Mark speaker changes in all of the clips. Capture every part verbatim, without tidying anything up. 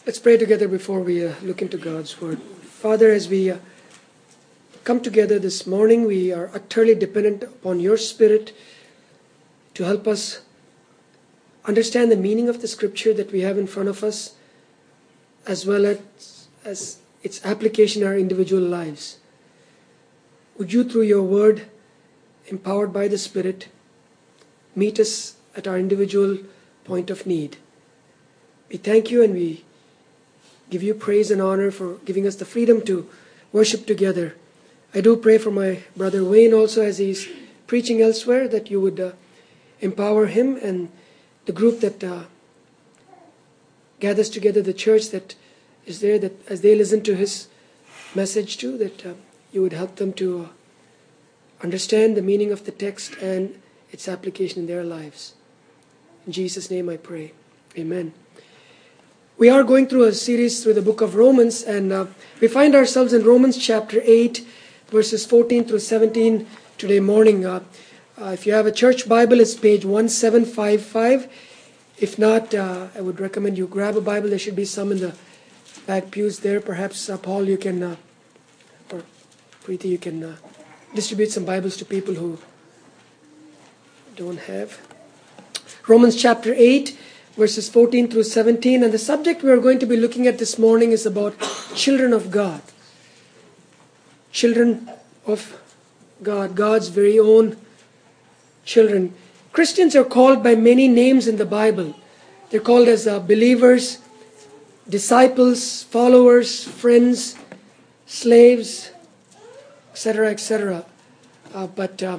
Speaker 1: Let's pray together before we uh, look into God's Word. Father, as we uh, come together this morning, we are utterly dependent upon your Spirit to help us understand the meaning of the Scripture that we have in front of us, as well as, as its application in our individual lives. Would you, through your Word, empowered by the Spirit, meet us at our individual point of need. We thank you and we give you praise and honor for giving us the freedom to worship together. I do pray for my brother Wayne also as he's preaching elsewhere, that you would uh, empower him and the group that uh, gathers together, the church that is there, that as they listen to his message too, that uh, you would help them to uh, understand the meaning of the text and its application in their lives. In Jesus' name I pray. Amen. We are going through a series through the book of Romans, and uh, we find ourselves in Romans chapter eight, verses fourteen through seventeen today morning. Uh, uh, if you have a church Bible, it's page one seven five five. If not, uh, I would recommend you grab a Bible. There should be some in the back pews there. Perhaps, uh, Paul, you can, uh, or Preeti, you can uh, distribute some Bibles to people who don't have. Romans chapter eight, verses fourteen through seventeen. And the subject we are going to be looking at this morning is about children of God. Children of God, God's very own children. Christians are called by many names in the Bible. They're called as uh, believers, disciples, followers, friends, slaves, et cetera, et cetera. Uh, but, uh,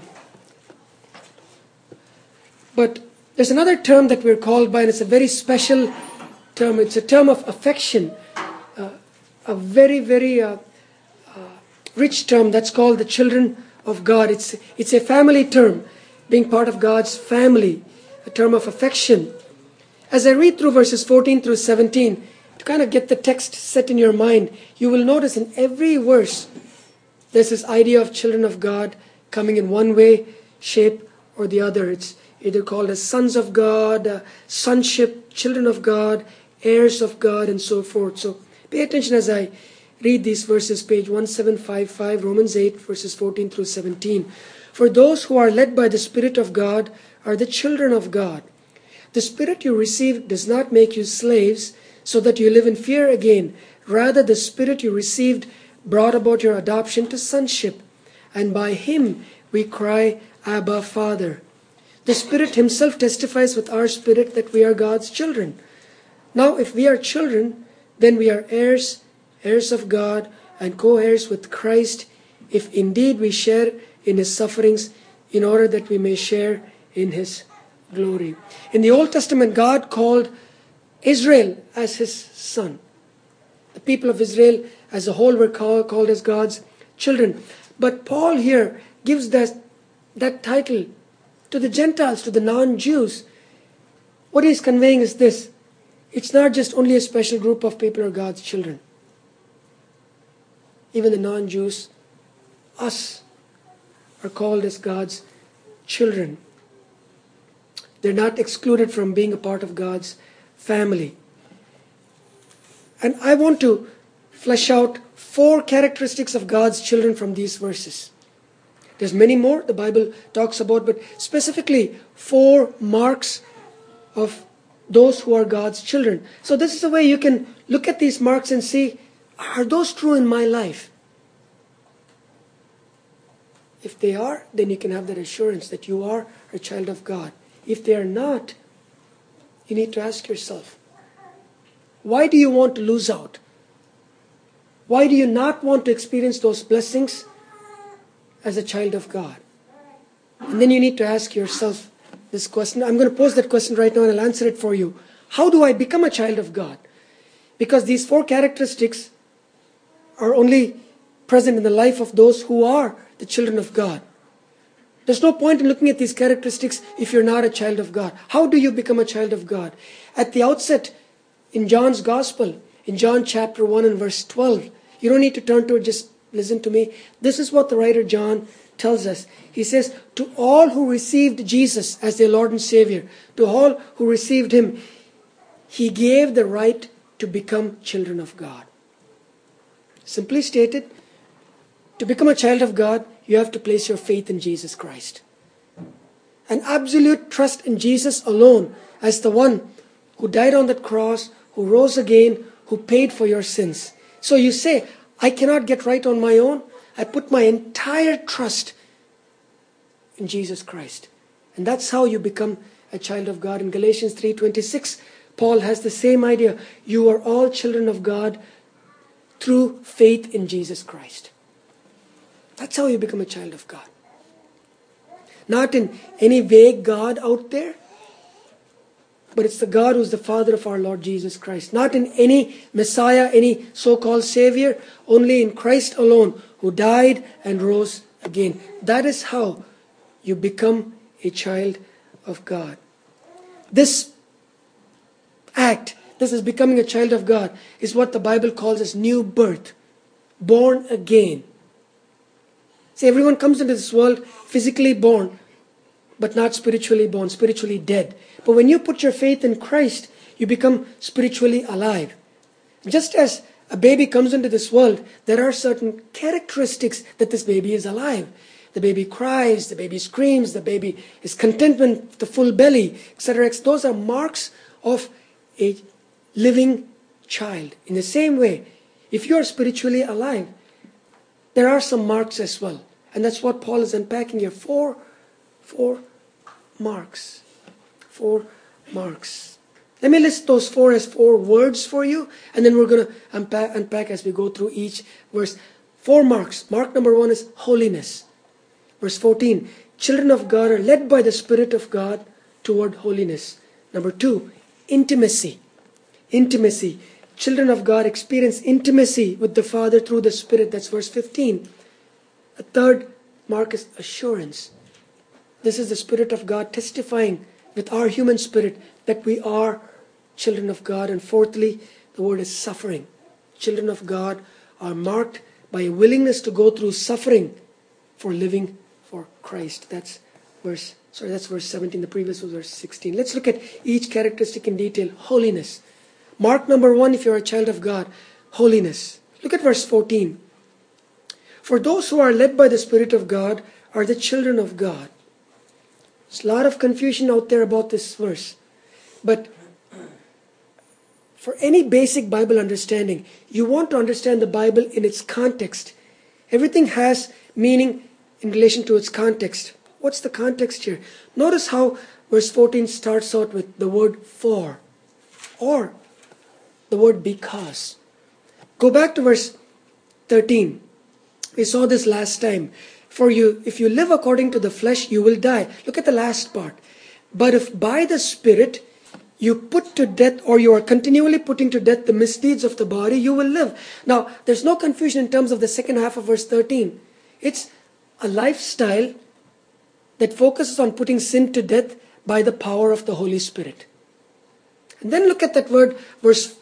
Speaker 1: but there's another term that we're called by, and it's a very special term. It's a term of affection, uh, a very, very uh, uh, rich term that's called the children of God. It's, it's a family term, being part of God's family, a term of affection. As I read through verses fourteen through seventeen, to kind of get the text set in your mind, you will notice in every verse, there's this idea of children of God coming in one way, shape, or the other. It's either called as sons of God, uh, sonship, children of God, heirs of God, and so forth. So pay attention as I read these verses, page one seven five five, Romans eight, verses fourteen through seventeen. For those who are led by the Spirit of God are the children of God. The Spirit you received does not make you slaves so that you live in fear again. Rather, the Spirit you received brought about your adoption to sonship. And by Him we cry, Abba, Father. The Spirit Himself testifies with our spirit that we are God's children. Now, if we are children, then we are heirs, heirs of God, and co-heirs with Christ, if indeed we share in His sufferings, in order that we may share in His glory. In the Old Testament, God called Israel as His son. The people of Israel as a whole were called, called as God's children. But Paul here gives that, that title to the Gentiles, to the non-Jews. What he's conveying is this: it's not just only a special group of people who are God's children. Even the non-Jews, us, are called as God's children. They're not excluded from being a part of God's family. And I want to flesh out four characteristics of God's children from these verses. There's many more the Bible talks about, but specifically four marks of those who are God's children. So this is a way you can look at these marks and see, are those true in my life? If they are, then you can have that assurance that you are a child of God. If they are not, you need to ask yourself, why do you want to lose out? Why do you not want to experience those blessings as a child of God? And then you need to ask yourself this question. I'm going to pose that question right now and I'll answer it for you. How do I become a child of God? Because these four characteristics are only present in the life of those who are the children of God. There's no point in looking at these characteristics if you're not a child of God. How do you become a child of God? At the outset, in John's Gospel, in John chapter one and verse twelve, you don't need to turn to it, just listen to me. This is what the writer John tells us. He says, to all who received Jesus as their Lord and Savior, to all who received Him, He gave the right to become children of God. Simply stated, to become a child of God, you have to place your faith in Jesus Christ. An absolute trust in Jesus alone as the one who died on that cross, who rose again, who paid for your sins. So you say, I cannot get right on my own. I put my entire trust in Jesus Christ. And that's how you become a child of God. In Galatians three twenty-six, Paul has the same idea. You are all children of God through faith in Jesus Christ. That's how you become a child of God. Not in any vague God out there, but it's the God who's the Father of our Lord Jesus Christ. Not in any Messiah, any so-called Savior, only in Christ alone, who died and rose again. That is how you become a child of God. This act, this is becoming a child of God, is what the Bible calls as new birth, born again. See, everyone comes into this world physically born, but not spiritually born, spiritually dead. But when you put your faith in Christ, you become spiritually alive. Just as a baby comes into this world, there are certain characteristics that this baby is alive. The baby cries, the baby screams, the baby is content with the full belly, et cetera. Those are marks of a living child. In the same way, if you are spiritually alive, there are some marks as well. And that's what Paul is unpacking here. Four, four marks. Four marks. Let me list those four as four words for you, and then we're going to unpack, unpack as we go through each verse. Four marks. Mark number one is holiness. Verse fourteen, children of God are led by the Spirit of God toward holiness. Number two, intimacy. Intimacy. Children of God experience intimacy with the Father through the Spirit. That's verse fifteen. A third mark is assurance. This is the Spirit of God testifying with our human spirit that we are children of God. And fourthly, the word is suffering. Children of God are marked by a willingness to go through suffering for living for Christ. That's verse, sorry, that's verse seventeen. The previous was verse sixteen. Let's look at each characteristic in detail. Holiness. Mark number one, if you're a child of God, holiness. Look at verse fourteen. For those who are led by the Spirit of God are the children of God. There's a lot of confusion out there about this verse. But for any basic Bible understanding, you want to understand the Bible in its context. Everything has meaning in relation to its context. What's the context here? Notice how verse fourteen starts out with the word for, or the word because. Go back to verse thirteen. We saw this last time. For you, if you live according to the flesh, you will die. Look at the last part. But if by the Spirit you put to death, or you are continually putting to death the misdeeds of the body, you will live. Now, there's no confusion in terms of the second half of verse thirteen. It's a lifestyle that focuses on putting sin to death by the power of the Holy Spirit. And then look at that word, verse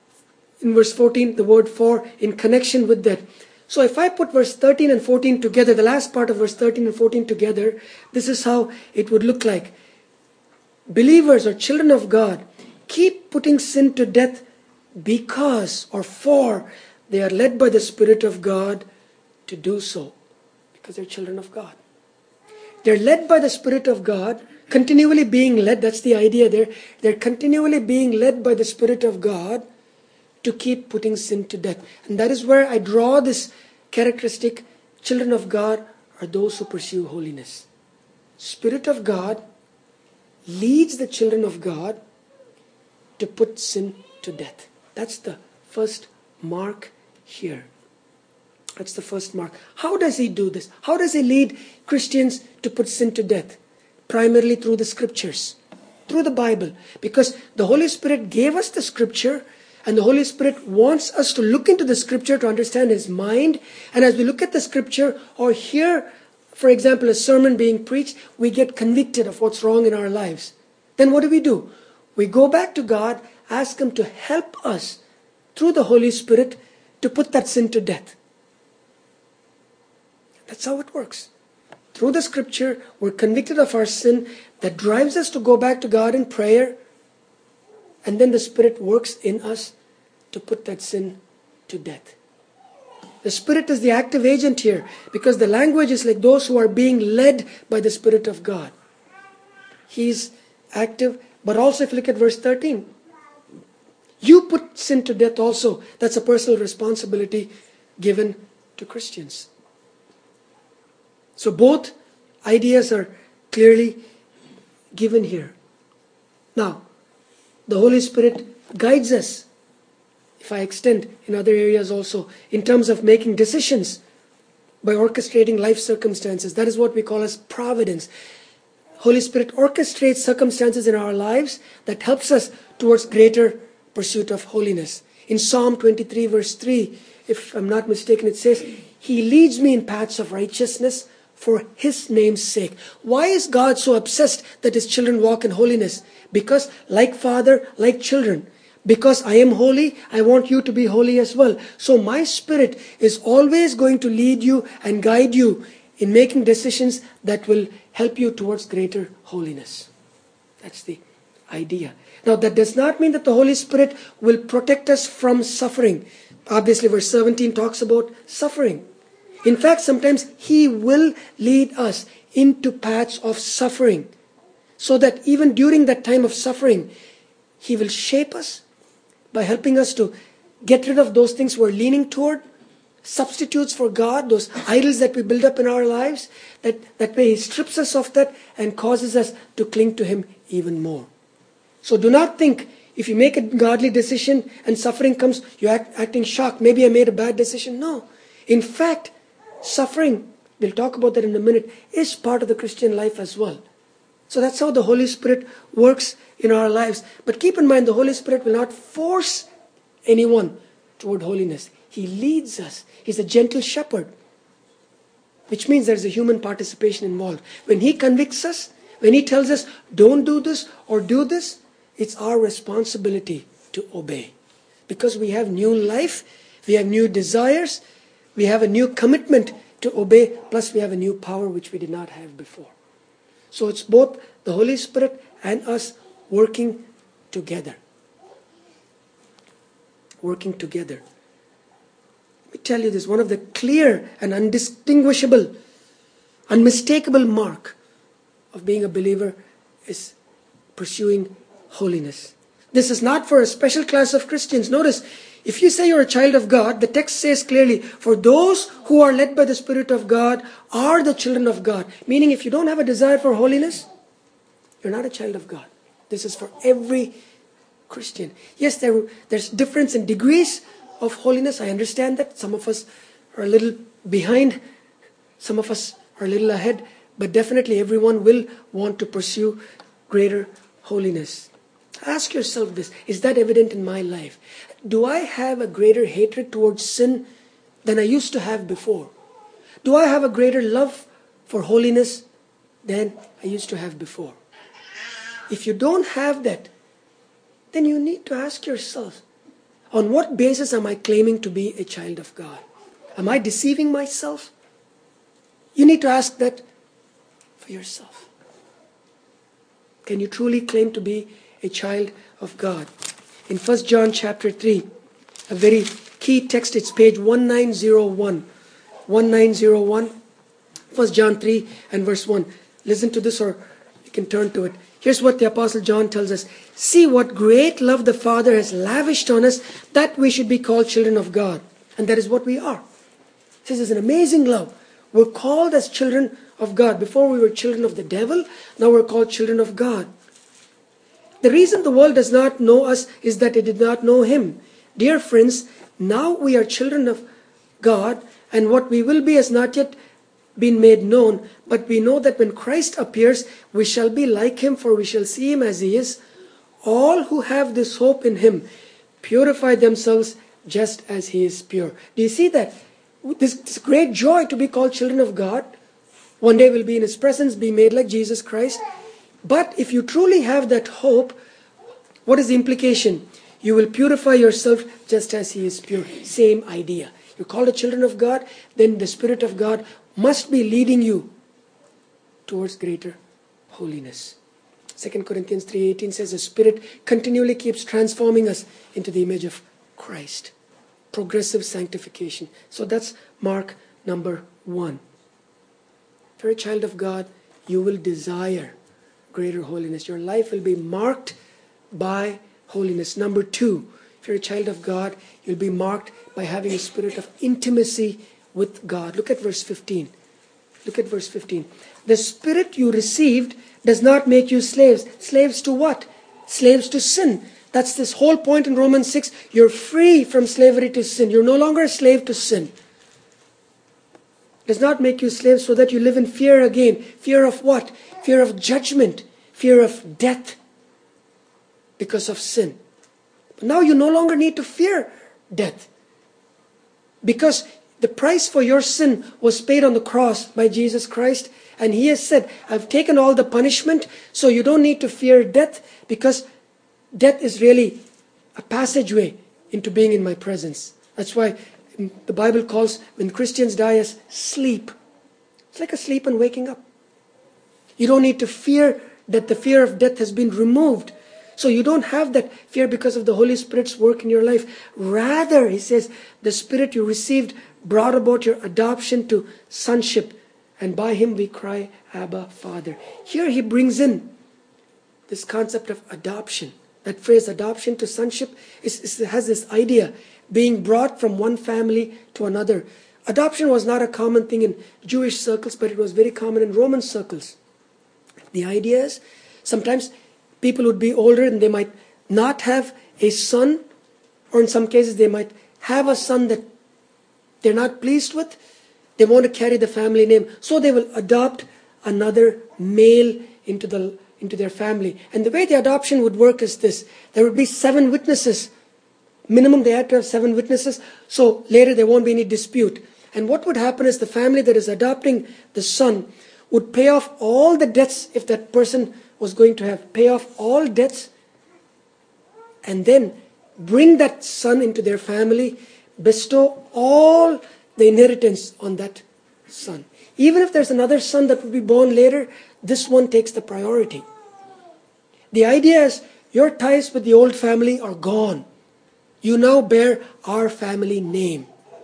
Speaker 1: in verse fourteen, the word for, in connection with that. So if I put verse thirteen and fourteen together, the last part of verse thirteen and fourteen together, this is how it would look like. Believers or children of God keep putting sin to death because or for they are led by the Spirit of God to do so. Because they're children of God. They're led by the Spirit of God, continually being led. That's the idea there. They're continually being led by the Spirit of God to keep putting sin to death. And that is where I draw this characteristic. Children of God are those who pursue holiness. Spirit of God leads the children of God to put sin to death. That's the first mark here. That's the first mark. How does he do this? How does he lead Christians to put sin to death? Primarily through the scriptures, through the Bible. Because the Holy Spirit gave us the scripture, and the Holy Spirit wants us to look into the scripture to understand his mind. And as we look at the scripture or hear, for example, a sermon being preached, we get convicted of what's wrong in our lives. Then what do we do? We go back to God, ask him to help us through the Holy Spirit to put that sin to death. That's how it works. Through the scripture, we're convicted of our sin that drives us to go back to God in prayer. And then the Spirit works in us to put that sin to death. The Spirit is the active agent here, because the language is like those who are being led by the Spirit of God. He's active, but also if you look at verse thirteen, you put sin to death also. That's a personal responsibility given to Christians. So both ideas are clearly given here. Now, the Holy Spirit guides us, if I extend in other areas also, in terms of making decisions by orchestrating life circumstances. That is what we call as providence. Holy Spirit orchestrates circumstances in our lives that helps us towards greater pursuit of holiness. In Psalm twenty-three verse three, if I'm not mistaken, it says, He leads me in paths of righteousness for His name's sake. Why is God so obsessed that His children walk in holiness? Because like Father, like children, because I am holy, I want you to be holy as well. So my Spirit is always going to lead you and guide you in making decisions that will help you towards greater holiness. That's the idea. Now that does not mean that the Holy Spirit will protect us from suffering. Obviously verse seventeen talks about suffering. In fact, sometimes He will lead us into paths of suffering, so that even during that time of suffering, He will shape us by helping us to get rid of those things we're leaning toward, substitutes for God, those idols that we build up in our lives. That, that way He strips us of that and causes us to cling to Him even more. So do not think if you make a godly decision and suffering comes, you're act, acting shocked. Maybe I made a bad decision. No. In fact, suffering, we'll talk about that in a minute, is part of the Christian life as well. So that's how the Holy Spirit works in our lives. But keep in mind, the Holy Spirit will not force anyone toward holiness. He leads us. He's a gentle shepherd, which means there's a human participation involved. When He convicts us, when He tells us, don't do this or do this, it's our responsibility to obey. Because we have new life, we have new desires, we have a new commitment to obey, plus we have a new power which we did not have before. So it's both the Holy Spirit and us working together. Working together. Let me tell you this, one of the clear and undistinguishable, unmistakable mark of being a believer is pursuing holiness. This is not for a special class of Christians. Notice, if you say you're a child of God, the text says clearly, for those who are led by the Spirit of God are the children of God. Meaning if you don't have a desire for holiness, you're not a child of God. This is for every Christian. Yes, there, there's difference in degrees of holiness. I understand that. Some of us are a little behind. Some of us are a little ahead. But definitely everyone will want to pursue greater holiness. Ask yourself this, is that evident in my life? Do I have a greater hatred towards sin than I used to have before? Do I have a greater love for holiness than I used to have before? If you don't have that, then you need to ask yourself, on what basis am I claiming to be a child of God? Am I deceiving myself? You need to ask that for yourself. Can you truly claim to be a child of God? In First John chapter three, a very key text, it's page nineteen oh one. nineteen oh one, First John three and verse one. Listen to this, or you can turn to it. Here's what the Apostle John tells us. See what great love the Father has lavished on us, that we should be called children of God. And that is what we are. He says it's an amazing love. We're called as children of God. Before we were children of the devil, now we're called children of God. The reason the world does not know us is that it did not know Him. Dear friends, now we are children of God, and what we will be has not yet been made known, but we know that when Christ appears, we shall be like Him, for we shall see Him as He is. All who have this hope in Him purify themselves just as He is pure. Do you see that? This, this great joy to be called children of God. One day we'll be in His presence, be made like Jesus Christ. But if you truly have that hope, what is the implication? You will purify yourself just as He is pure. Same idea. You're called a children of God, then the Spirit of God must be leading you towards greater holiness. Second Corinthians three eighteen says the Spirit continually keeps transforming us into the image of Christ. Progressive sanctification. So that's mark number one. If you're a child of God, you will desire greater holiness. Your life will be marked by holiness. Number two, if you're a child of God, you'll be marked by having a spirit of intimacy with God. Look at verse fifteen. Look at verse fifteen. The spirit you received does not make you slaves. Slaves to what? Slaves to sin. That's this whole point in Romans six. You're free from slavery to sin. You're no longer a slave to sin. Does not make you slaves so that you live in fear again. Fear of what? Fear of judgment. Fear of death because of sin. But now you no longer need to fear death, because the price for your sin was paid on the cross by Jesus Christ. And He has said, I've taken all the punishment, so you don't need to fear death, because death is really a passageway into being in my presence. That's why the Bible calls when Christians die as sleep. It's like a sleep and waking up. You don't need to fear that the fear of death has been removed. So you don't have that fear because of the Holy Spirit's work in your life. Rather, He says, the Spirit you received brought about your adoption to sonship. And by Him we cry, Abba, Father. Here He brings in this concept of adoption. That phrase, adoption to sonship, is, is, has this idea, being brought from one family to another. Adoption was not a common thing in Jewish circles, but it was very common in Roman circles. The idea is, sometimes people would be older and they might not have a son, or in some cases they might have a son that they're not pleased with. They want to carry the family name, so they will adopt another male into the into their family. And the way the adoption would work is this. There would be seven witnesses. Minimum they had to have seven witnesses, so later there won't be any dispute. And what would happen is the family that is adopting the son would pay off all the debts, if that person was going to have, pay off all debts, and then bring that son into their family, bestow all the inheritance on that son. Even if there's another son that will be born later, this one takes the priority. The idea is, your ties with the old family are gone. You now bear our family name.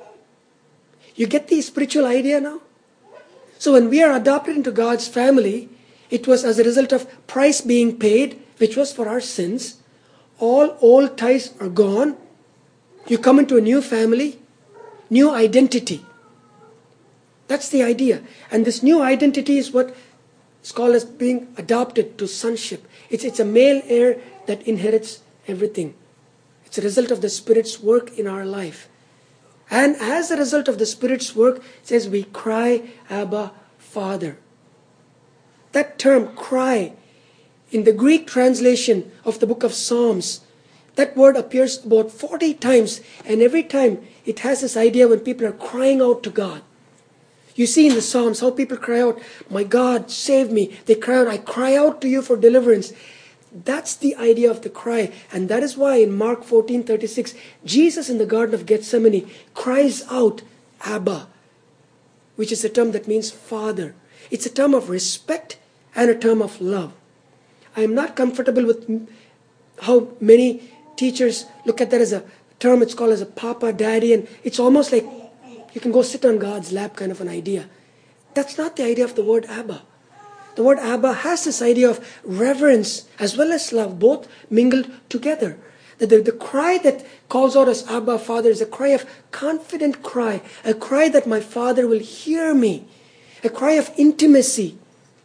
Speaker 1: You get the spiritual idea now? So when we are adopted into God's family, it was as a result of price being paid, which was for our sins. All old ties are gone. You come into a new family, new identity. That's the idea. And this new identity is what is called as being adopted to sonship. It's, it's a male heir that inherits everything. It's a result of the Spirit's work in our life. And as a result of the Spirit's work, it says we cry, Abba, Father. That term, cry, in the Greek translation of the book of Psalms, that word appears about forty times. And every time it has this idea when people are crying out to God. You see in the Psalms how people cry out, my God, save me. They cry out, I cry out to you for deliverance. That's the idea of the cry. And that is why in Mark fourteen thirty-six, Jesus in the Garden of Gethsemane cries out, Abba, which is a term that means Father. It's a term of respect and a term of love. I am not comfortable with how many teachers look at that as a term. It's called as a Papa, Daddy, and it's almost like you can go sit on God's lap kind of an idea. That's not the idea of the word Abba. The word Abba has this idea of reverence as well as love, both mingled together. The, the, the cry that calls out as Abba, Father, is a cry of confident cry, a cry that my Father will hear me, a cry of intimacy.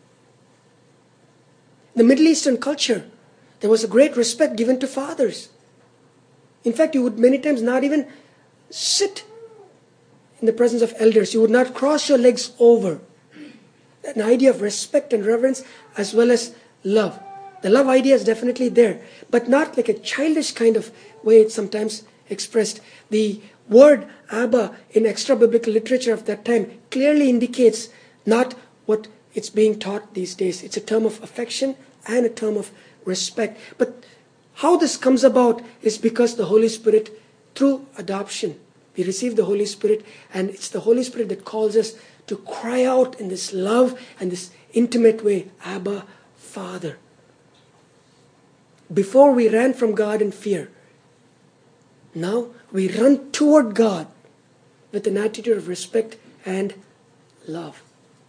Speaker 1: In the Middle Eastern culture, there was a great respect given to fathers. In fact, you would many times not even sit in the presence of elders. You would not cross your legs over. An idea of respect and reverence as well as love. The love idea is definitely there, but not like a childish kind of way it's sometimes expressed. The word Abba in extra-biblical literature of that time clearly indicates not what it's being taught these days. It's a term of affection and a term of respect. But how this comes about is because the Holy Spirit, through adoption, we receive the Holy Spirit, and it's the Holy Spirit that calls us to cry out in this love and this intimate way, Abba, Father. Before we ran from God in fear. Now we run toward God with an attitude of respect and love.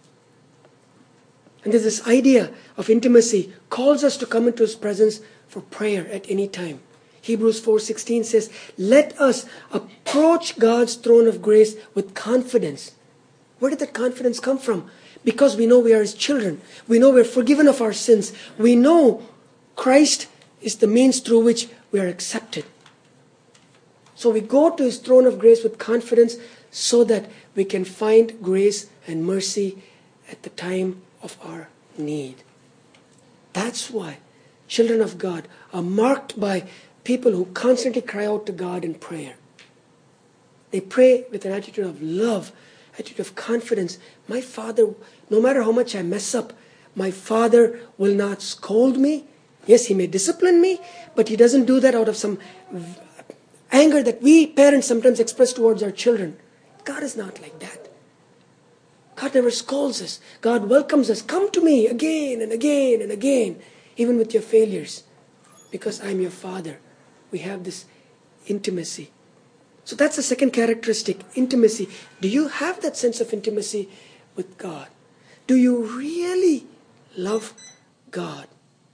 Speaker 1: And there's this idea of intimacy calls us to come into His presence for prayer at any time. Hebrews four sixteen says, let us approach God's throne of grace with confidence. Where did that confidence come from? Because we know we are His children. We know we're forgiven of our sins. We know Christ is the means through which we are accepted. So we go to His throne of grace with confidence so that we can find grace and mercy at the time of our need. That's why children of God are marked by people who constantly cry out to God in prayer. They pray with an attitude of love, attitude of confidence. My Father, no matter how much I mess up, my Father will not scold me. Yes, He may discipline me, but He doesn't do that out of some anger that we parents sometimes express towards our children. God is not like that. God never scolds us. God welcomes us. Come to me again and again and again, even with your failures, because I'm your Father. We have this intimacy. So that's the second characteristic, intimacy. Do you have that sense of intimacy with God? Do you really love God?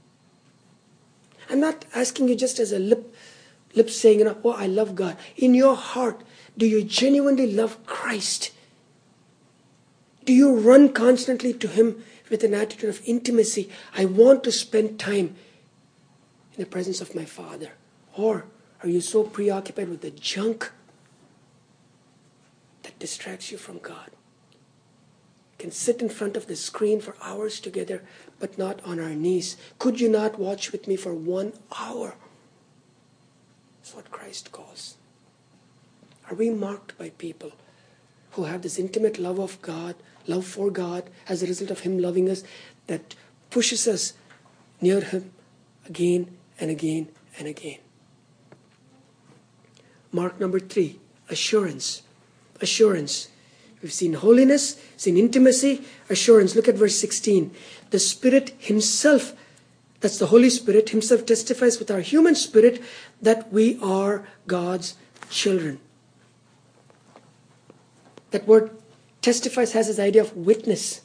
Speaker 1: I'm not asking you just as a lip, lip saying, you know, oh, I love God. In your heart, do you genuinely love Christ? Do you run constantly to Him with an attitude of intimacy? I want to spend time in the presence of my Father. Or are you so preoccupied with the junk that distracts you from God? You can sit in front of the screen for hours together, but not on our knees. Could you not watch with me for one hour? That's what Christ calls. Are we marked by people who have this intimate love of God, love for God, as a result of Him loving us, that pushes us near Him again and again and again? Mark number three, assurance. Assurance. We've seen holiness, seen intimacy, assurance. Look at verse sixteen. The Spirit Himself, that's the Holy Spirit, Himself testifies with our human spirit that we are God's children. That word testifies has this idea of witness.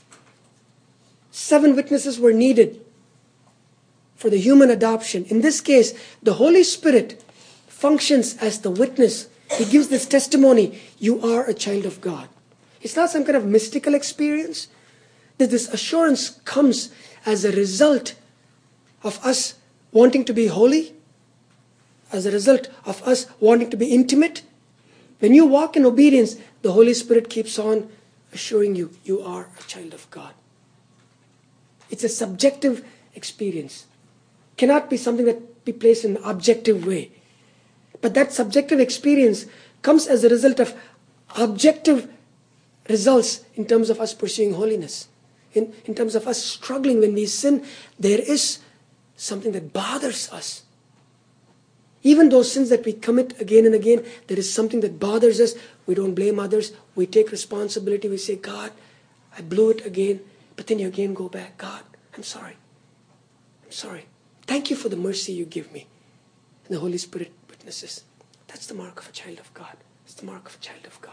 Speaker 1: Seven witnesses were needed for the human adoption. In this case, the Holy Spirit functions as the witness. He gives this testimony, you are a child of God. It's not some kind of mystical experience. That this assurance comes as a result of us wanting to be holy, as a result of us wanting to be intimate. When you walk in obedience, the Holy Spirit keeps on assuring you, you are a child of God. It's a subjective experience. It cannot be something that be placed in an objective way. But that subjective experience comes as a result of objective results in terms of us pursuing holiness. In, in terms of us struggling when we sin, there is something that bothers us. Even those sins that we commit again and again, there is something that bothers us. We don't blame others. We take responsibility. We say, God, I blew it again. But then you again go back. God, I'm sorry. I'm sorry. Thank you for the mercy you give me. And the Holy Spirit witnesses. That's the mark of a child of God. It's the mark of a child of God.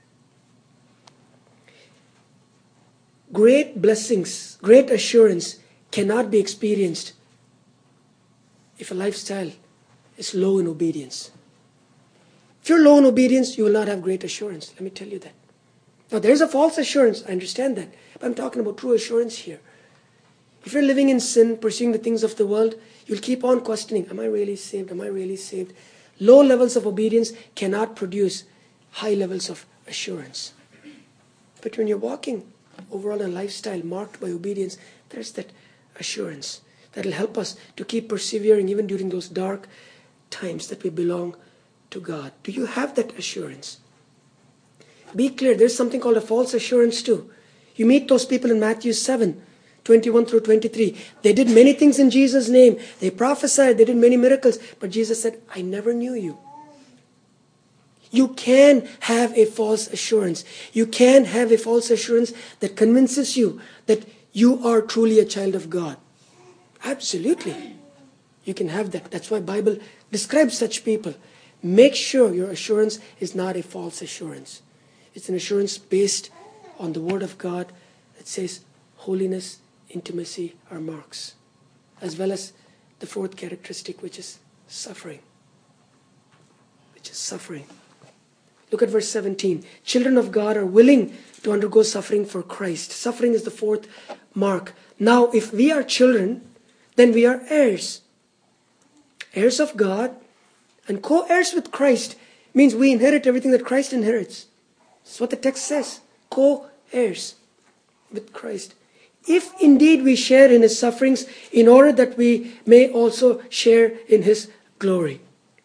Speaker 1: Great blessings, great assurance cannot be experienced if a lifestyle is low in obedience. If you're low in obedience, you will not have great assurance. Let me tell you that. Now, there's a false assurance. I understand that. But I'm talking about true assurance here. If you're living in sin, pursuing the things of the world, you'll keep on questioning, am I really saved? Am I really saved? Low levels of obedience cannot produce high levels of assurance. But when you're walking overall in a lifestyle marked by obedience, there's that assurance that will help us to keep persevering even during those dark times that we belong to God. Do you have that assurance? Be clear, there's something called a false assurance too. You meet those people in Matthew seven, twenty-one through twenty-three. They did many things in Jesus' name. They prophesied, they did many miracles. But Jesus said, I never knew you. You can have a false assurance. You can have a false assurance that convinces you that you are truly a child of God. Absolutely. You can have that. That's why the Bible describes such people. make sure your assurance is not a false assurance. It's an assurance based on the Word of God that says holiness, intimacy are marks, as well as the fourth characteristic, which is suffering. Which is suffering. Look at verse seventeen. Children of God are willing to undergo suffering for Christ. Suffering is the fourth mark. Now, if we are children, then we are heirs. Heirs of God and co-heirs with Christ means we inherit everything that Christ inherits. That's what the text says. Co-heirs with Christ. If indeed we share in His sufferings, in order that we may also share in His glory.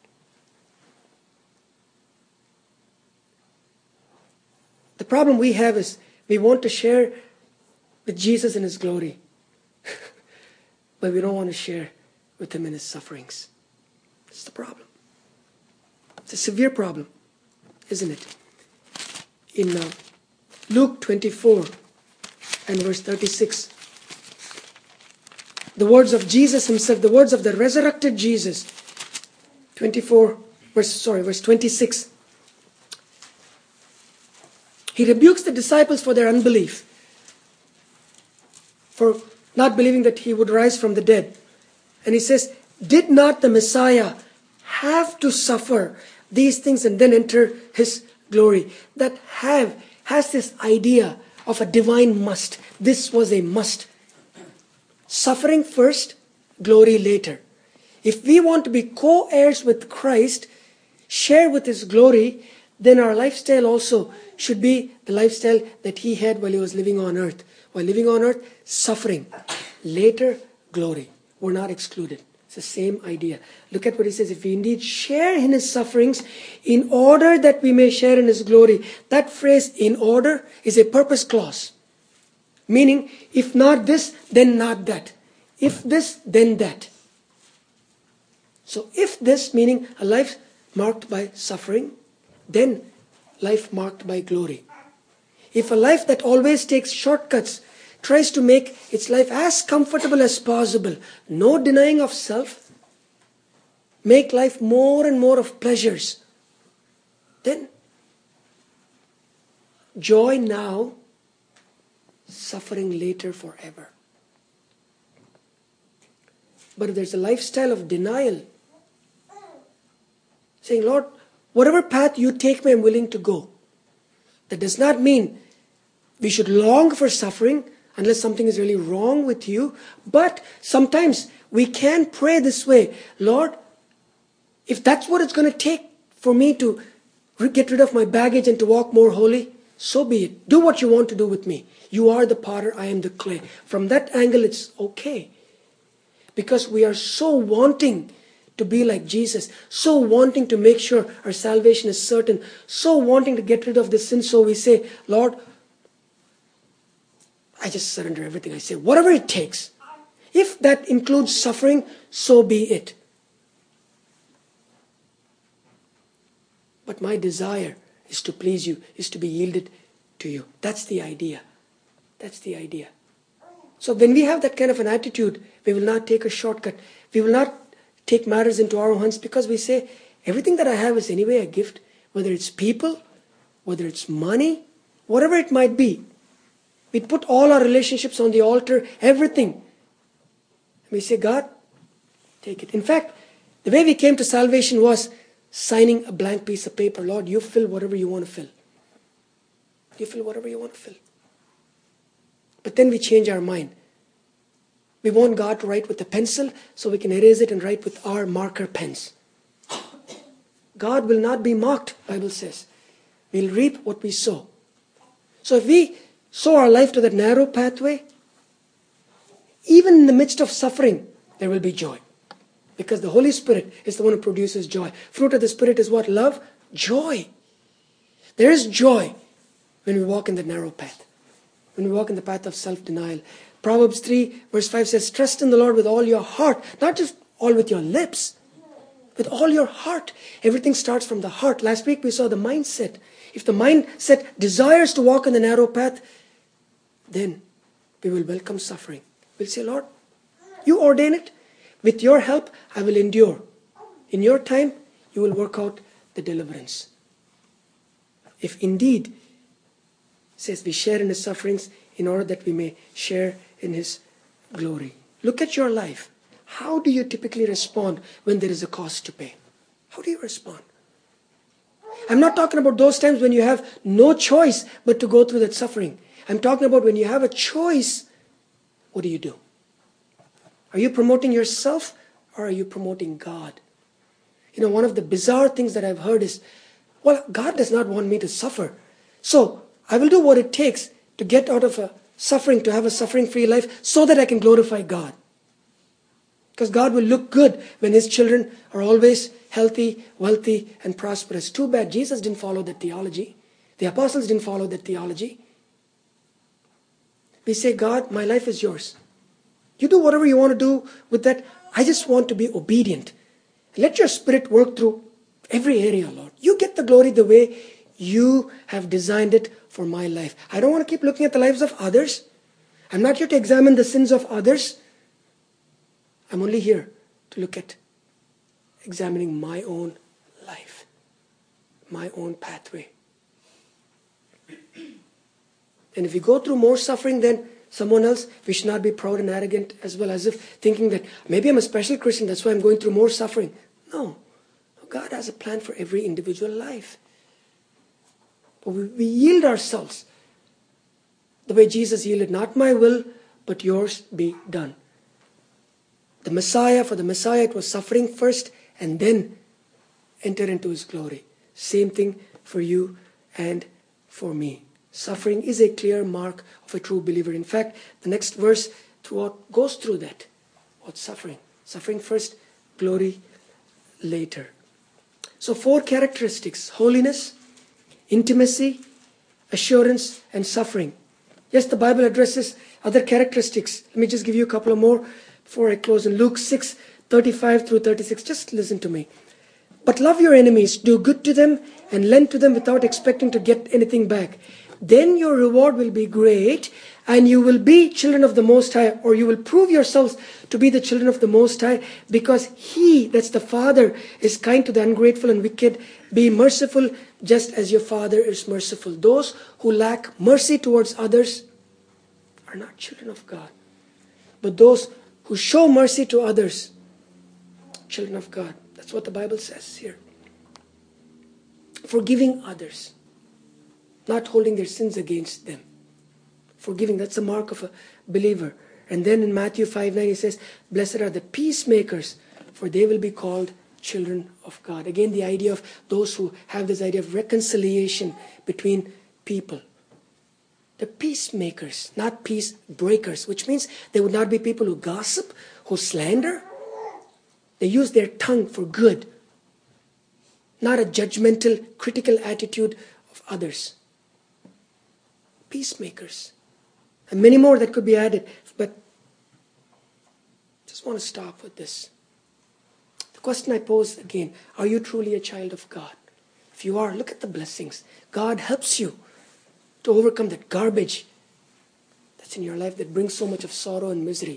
Speaker 1: The problem we have is we want to share with Jesus in His glory, but we don't want to share with Him in His sufferings. That's the problem. It's a severe problem, isn't it? In uh, Luke twenty-four and verse thirty-six, the words of Jesus Himself, the words of the resurrected Jesus, twenty-four, verse, sorry, verse twenty-six. He rebukes the disciples for their unbelief, for not believing that He would rise from the dead. And He says, did not the Messiah have to suffer these things and then enter His glory? That have has this idea of a divine must. This was a must. Suffering first, glory later. If we want to be co-heirs with Christ, share with His glory, then our lifestyle also should be the lifestyle that He had while He was living on earth. While living on earth, suffering. Later, glory. We're not excluded. It's the same idea. Look at what He says. If we indeed share in His sufferings, in order that we may share in His glory. That phrase, in order, is a purpose clause. Meaning, if not this, then not that. If this, then that. So if this, meaning a life marked by suffering, then life marked by glory. If a life that always takes shortcuts, tries to make its life as comfortable as possible, no denying of self, make life more and more of pleasures, then joy now, suffering later forever. But if there's a lifestyle of denial, saying, Lord, whatever path you take me, I'm willing to go. That does not mean we should long for suffering unless something is really wrong with you. But sometimes we can pray this way, Lord, if that's what it's going to take for me to get rid of my baggage and to walk more holy, so be it. Do what you want to do with me. You are the potter, I am the clay. From that angle, it's okay. Because we are so wanting to be like Jesus, so wanting to make sure our salvation is certain, so wanting to get rid of this sin, so we say, Lord, I just surrender everything. I say, whatever it takes. If that includes suffering, so be it. But my desire is to please you, is to be yielded to you. That's the idea. That's the idea. So when we have that kind of an attitude, we will not take a shortcut. We will not take matters into our hands because we say, everything that I have is anyway a gift, whether it's people, whether it's money, whatever it might be. We put all our relationships on the altar, everything. We say, God, take it. In fact, the way we came to salvation was signing a blank piece of paper. Lord, you fill whatever you want to fill. You fill whatever you want to fill. But then we change our mind. We want God to write with a pencil so we can erase it and write with our marker pens. God will not be mocked, Bible says. We'll reap what we sow. So if we sow our life to that narrow pathway, even in the midst of suffering, there will be joy. Because the Holy Spirit is the one who produces joy. Fruit of the Spirit is what? Love, joy. There is joy when we walk in the narrow path. When we walk in the path of self-denial. Proverbs three verse five says, trust in the Lord with all your heart. Not just all with your lips. With all your heart. Everything starts from the heart. Last week we saw the mindset. If the mindset desires to walk in the narrow path, then we will welcome suffering. We'll say, Lord, you ordain it. With your help, I will endure. In your time, you will work out the deliverance. If indeed, it says we share in his sufferings in order that we may share in his glory. Look at your life. How do you typically respond when there is a cost to pay? How do you respond? I'm not talking about those times when you have no choice but to go through that suffering. I'm talking about when you have a choice, what do you do? Are you promoting yourself or are you promoting God? You know, one of the bizarre things that I've heard is, well, God does not want me to suffer. So I will do what it takes to get out of a suffering, to have a suffering-free life so that I can glorify God. Because God will look good when his children are always healthy, wealthy, and prosperous. Too bad Jesus didn't follow that theology. The apostles didn't follow that theology. We say, God, my life is yours. You do whatever you want to do with that. I just want to be obedient. Let your spirit work through every area, Lord. You get the glory the way you have designed it for my life. I don't want to keep looking at the lives of others. I'm not here to examine the sins of others. I'm only here to look at examining my own life, my own pathway. And if we go through more suffering than someone else, we should not be proud and arrogant as well, as if thinking that maybe I'm a special Christian, that's why I'm going through more suffering. No. God has a plan for every individual life. But we, we yield ourselves the way Jesus yielded, not my will, but yours be done. The Messiah, for the Messiah, it was suffering first and then enter into his glory. Same thing for you and for me. Suffering is a clear mark of a true believer. In fact, the next verse throughout goes through that. What's suffering? Suffering first, glory later. So four characteristics: holiness, intimacy, assurance, and suffering. Yes, the Bible addresses other characteristics. Let me just give you a couple of more before I close. In Luke six, thirty-five through thirty-six, just listen to me. But love your enemies, do good to them, and lend to them without expecting to get anything back. Then your reward will be great, and you will be children of the Most High, or you will prove yourselves to be the children of the Most High, because He, that's the Father, is kind to the ungrateful and wicked. Be merciful just as your Father is merciful. Those who lack mercy towards others are not children of God. But those who show mercy to others, children of God. That's what the Bible says here. Forgiving others, not holding their sins against them. Forgiving, that's a mark of a believer. And then in Matthew five nine, he says, blessed are the peacemakers, for they will be called children of God. Again, the idea of those who have this idea of reconciliation between people. The peacemakers, not peace breakers, which means they would not be people who gossip, who slander. They use their tongue for good, not a judgmental, critical attitude of others. Peacemakers. And many more that could be added, but just want to stop with this. The question I pose again, are you truly a child of God? If you are, look at the blessings. God helps you to overcome that garbage that's in your life that brings so much of sorrow and misery.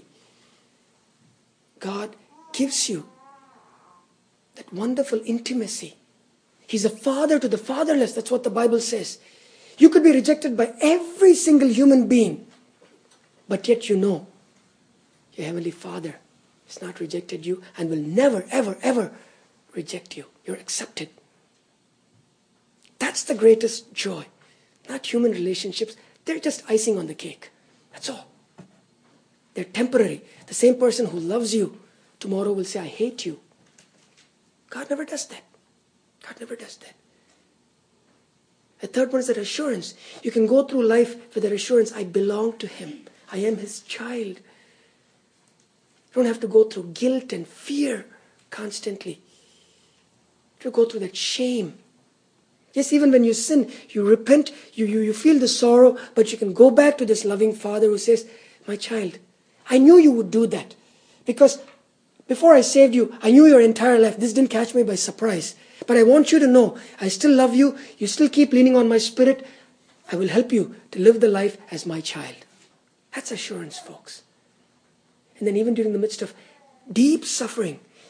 Speaker 1: God gives you that wonderful intimacy. He's a father to the fatherless. That's what the Bible says. You could be rejected by every single human being, but yet you know your Heavenly Father has not rejected you and will never, ever, ever reject you. You're accepted. That's the greatest joy. Not human relationships. They're just icing on the cake. That's all. They're temporary. The same person who loves you tomorrow will say, I hate you. God never does that. God never does that. The third one is that assurance. You can go through life with that assurance. I belong to Him. I am His child. You don't have to go through guilt and fear constantly. You go through that shame. Yes, even when you sin, you repent, you, you, you feel the sorrow, but you can go back to this loving Father who says, my child, I knew you would do that. Because before I saved you, I knew your entire life. This didn't catch me by surprise. But I want you to know, I still love you. You still keep leaning on my Spirit. I will help you to live the life as my child. That's assurance, folks. And then even during the midst of deep suffering,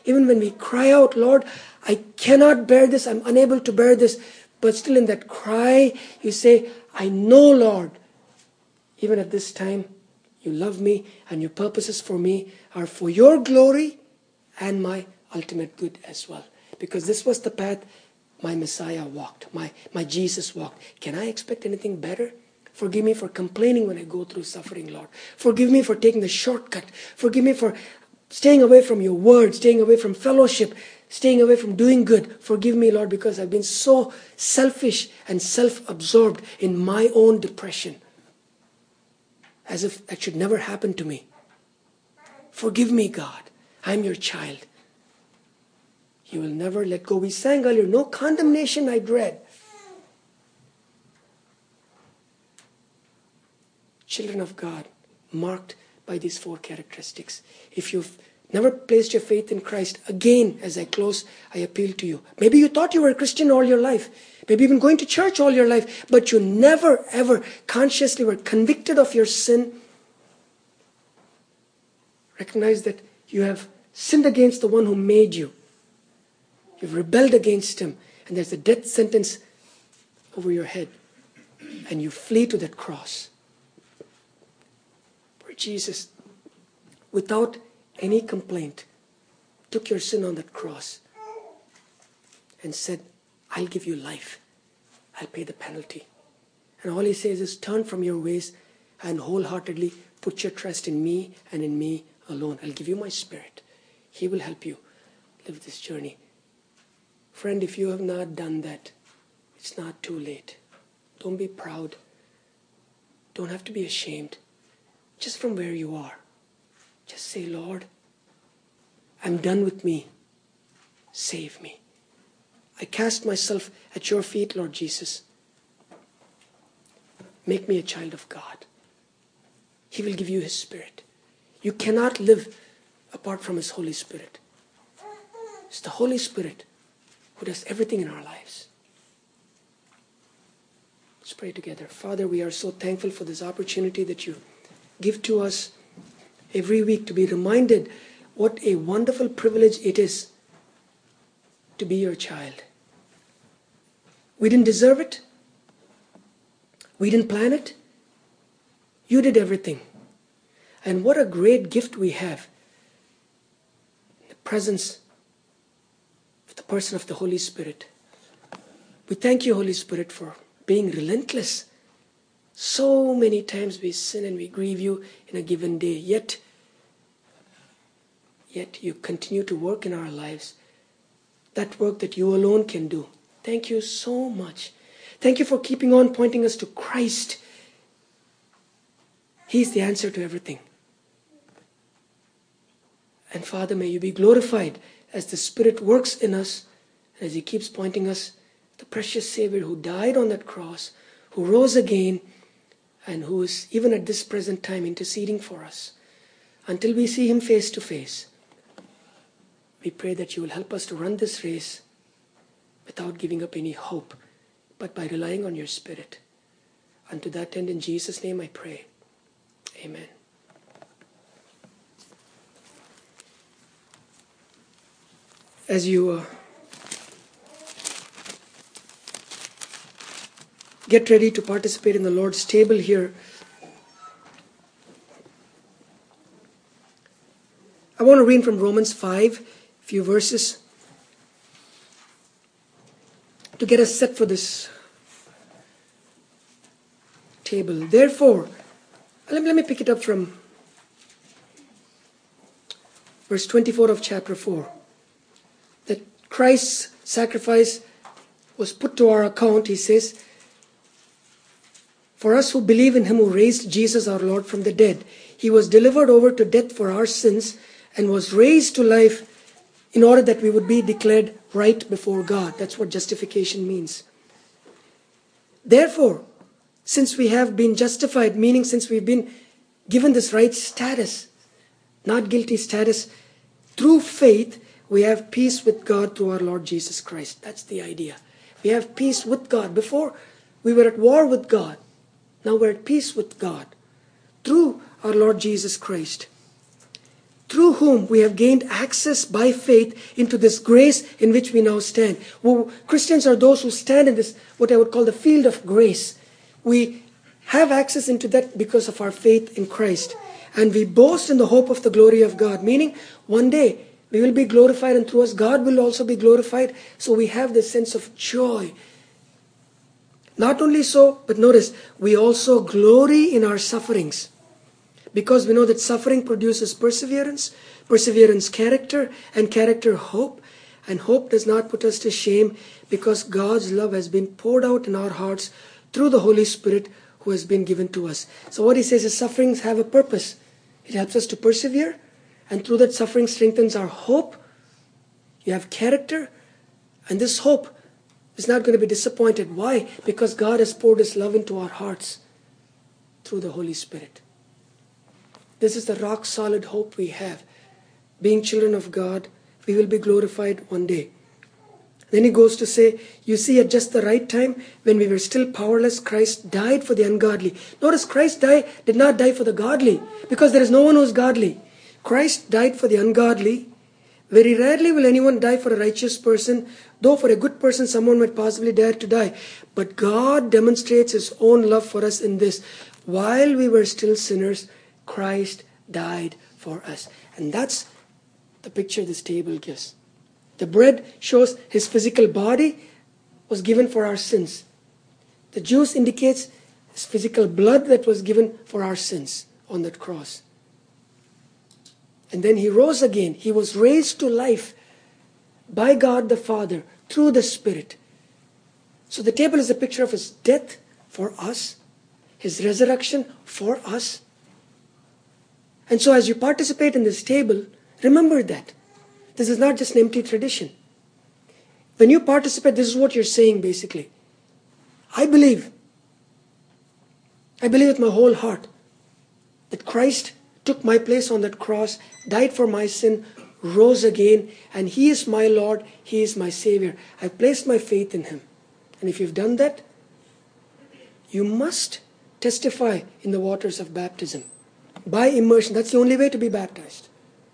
Speaker 1: Even when we cry out, Lord, I cannot bear this, I'm unable to bear this. But still in that cry, you say, I know, Lord, even at this time, you love me and your purposes for me are for your glory and my ultimate good as well. Because this was the path my Messiah walked, my, my Jesus walked. Can I expect anything better? Forgive me for complaining when I go through suffering, Lord. Forgive me for taking the shortcut. Forgive me for staying away from your word, staying away from fellowship, staying away from doing good. Forgive me, Lord, because I've been so selfish and self-absorbed in my own depression, as if that should never happen to me. Forgive me, God. I'm your child. You will never let go. We sang earlier, no condemnation I dread. Children of God, marked by these four characteristics. If you've never placed your faith in Christ, again, as I close, I appeal to you. Maybe you thought you were a Christian all your life. Maybe you've been going to church all your life, but you never, ever consciously were convicted of your sin. Recognize that you have sinned against the one who made you. You've rebelled against him, and there's a death sentence over your head. And you flee to that cross. Where Jesus, without any complaint, took your sin on that cross and said, I'll give you life. I'll pay the penalty. And all he says is, turn from your ways and wholeheartedly put your trust in me and in me alone. I'll give you my Spirit. He will help you live this journey. Friend, if you have not done that, it's not too late. Don't be proud. Don't have to be ashamed. Just from where you are, just say, Lord, I'm done with me. Save me. I cast myself at your feet, Lord Jesus. Make me a child of God. He will give you his Spirit. You cannot live apart from his Holy Spirit. It's the Holy Spirit who does everything in our lives. Let's pray together. Father, we are so thankful for this opportunity that you give to us every week to be reminded what a wonderful privilege it is to be your child. We didn't deserve it. We didn't plan it. You did everything. And what a great gift we have in the presence of the person of the Holy Spirit. We thank you, Holy Spirit, for being relentless. So many times we sin and we grieve you in a given day, yet, yet you continue to work in our lives. That work that you alone can do. Thank you so much. Thank you for keeping on pointing us to Christ. He's the answer to everything. And Father, may you be glorified as the Spirit works in us, and as he keeps pointing us the precious Savior who died on that cross, who rose again, and who is even at this present time interceding for us. Until we see him face to face, we pray that you will help us to run this race without giving up any hope, but by relying on your Spirit. And to that end, in Jesus' name I pray. Amen. As you uh, get ready to participate in the Lord's table here, I want to read from Romans five, a few verses, to get us set for this table. Therefore, let me, let me pick it up from verse twenty-four of chapter four. That Christ's sacrifice was put to our account, he says, for us who believe in him who raised Jesus our Lord from the dead. He was delivered over to death for our sins and was raised to life in order that we would be declared right before God. That's what justification means. Therefore, since we have been justified, meaning since we've been given this right status, not guilty status, through faith, we have peace with God through our Lord Jesus Christ. That's the idea. We have peace with God. Before, we were at war with God. Now we're at peace with God through our Lord Jesus Christ. through whom we have gained access by faith into this grace in which we now stand. Well, Christians are those who stand in this, what I would call the field of grace. We have access into that because of our faith in Christ. And we boast in the hope of the glory of God. Meaning, one day we will be glorified, and through us God will also be glorified. So we have this sense of joy. Not only so, but notice, we also glory in our sufferings. Because we know that suffering produces perseverance, perseverance character, and character hope. And hope does not put us to shame, because God's love has been poured out in our hearts through the Holy Spirit who has been given to us. So what he says is sufferings have a purpose. It helps us to persevere, and through that suffering strengthens our hope. You have character, and this hope is not going to be disappointed. Why? Because God has poured His love into our hearts through the Holy Spirit. This is the rock solid hope we have. Being children of God, we will be glorified one day. Then he goes to say, you see, at just the right time, when we were still powerless, Christ died for the ungodly. Notice, Christ died, did not die for the godly, because there is no one who is godly. Christ died for the ungodly. Very rarely will anyone die for a righteous person, though for a good person someone might possibly dare to die. But God demonstrates His own love for us in this. While we were still sinners, Christ died for us. And that's the picture this table gives. The bread shows His physical body was given for our sins. The juice indicates His physical blood that was given for our sins on that cross. And then He rose again. He was raised to life by God the Father through the Spirit. So the table is a picture of His death for us, His resurrection for us. And so as you participate in this table, remember that. This is not just an empty tradition. When you participate, this is what you're saying basically. I believe, I believe with my whole heart that Christ took my place on that cross, died for my sin, rose again, and He is my Lord, He is my Savior. I've placed my faith in Him. And if you've done that, you must testify in the waters of baptism. By immersion. That's the only way to be baptized.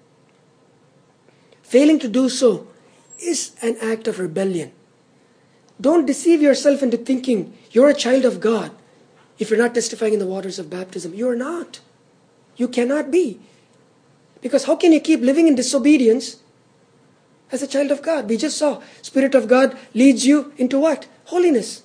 Speaker 1: Failing to do so is an act of rebellion. Don't deceive yourself into thinking you're a child of God if you're not testifying in the waters of baptism. You're not. You cannot be. Because how can you keep living in disobedience as a child of God? We just saw Spirit of God leads you into what? Holiness.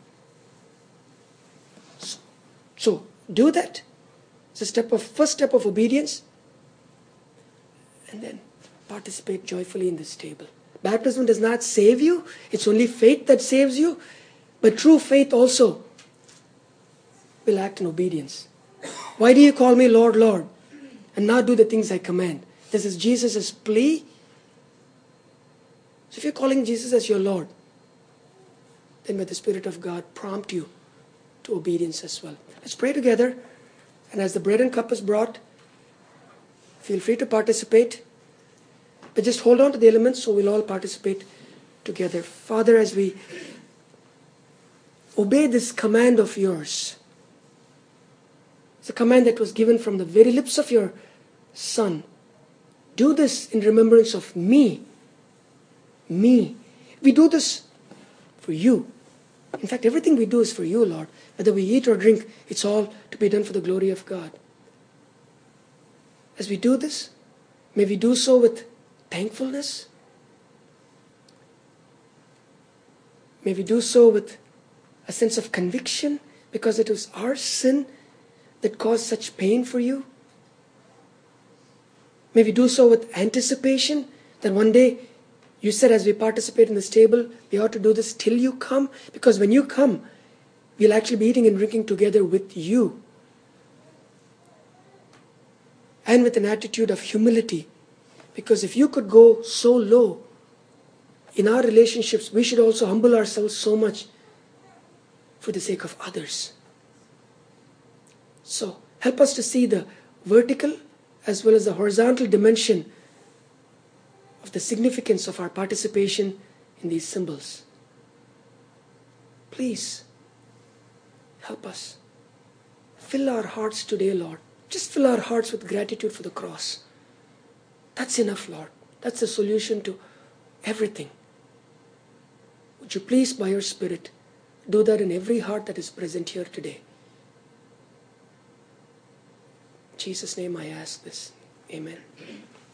Speaker 1: So do that. It's a step of first step of obedience. And then participate joyfully in this table. Baptism does not save you. It's only faith that saves you. But true faith also will act in obedience. Why do you call me Lord, Lord, and not do the things I command? This is Jesus' plea. So if you're calling Jesus as your Lord, then may the Spirit of God prompt you to obedience as well. Let's pray together. And as the bread and cup is brought, feel free to participate. But just hold on to the elements so we'll all participate together. Father, as we obey this command of yours, it's a command that was given from the very lips of your Son. Do this in remembrance of me. Me. We do this for you. In fact, everything we do is for you, Lord. Whether we eat or drink, it's all to be done for the glory of God. As we do this, may we do so with thankfulness. May we do so with a sense of conviction, because it was our sin that caused such pain for you. May we do so with anticipation that one day, you said as we participate in this table, we ought to do this till you come, because when you come, we'll actually be eating and drinking together with you. And with an attitude of humility. Because if you could go so low in our relationships, we should also humble ourselves so much for the sake of others. So help us to see the vertical as well as the horizontal dimension of the significance of our participation in these symbols. Please help us. Fill our hearts today, Lord. Just fill our hearts with gratitude for the cross. That's enough, Lord. That's the solution to everything. Would you please, by your Spirit, do that in every heart that is present here today? In Jesus' name I ask this. Amen.